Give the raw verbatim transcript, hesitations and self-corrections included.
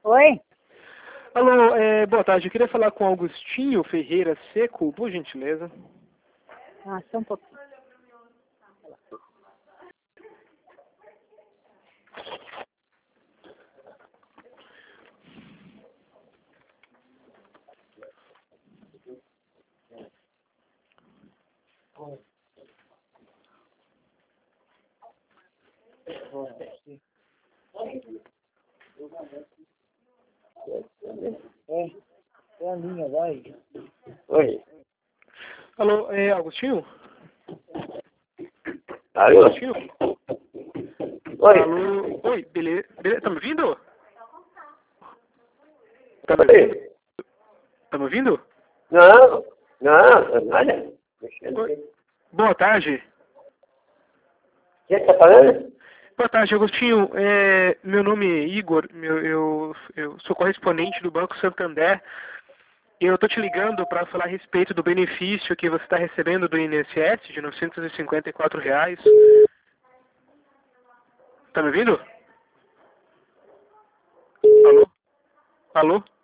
Oi? Alô, é, boa tarde. Eu queria falar com Augustinho Ferreira Seco, por gentileza. Ah, só um pouquinho. É, é a minha, vai. Oi. Alô, é Augustinho? Alô? Augustinho? Oi. Alô? Oi, beleza? Bele... Tá me ouvindo? Tá me Oi. ouvindo? Tá me ouvindo? Não, não, nada. Oi. Boa tarde. Quem está falando? Boa tarde, Agostinho. É, meu nome é Igor, meu, eu, eu sou correspondente do Banco Santander e eu estou te ligando para falar a respeito do benefício que você está recebendo do I N S S de novecentos e cinquenta e quatro reais. Tá me ouvindo? Alô? Alô?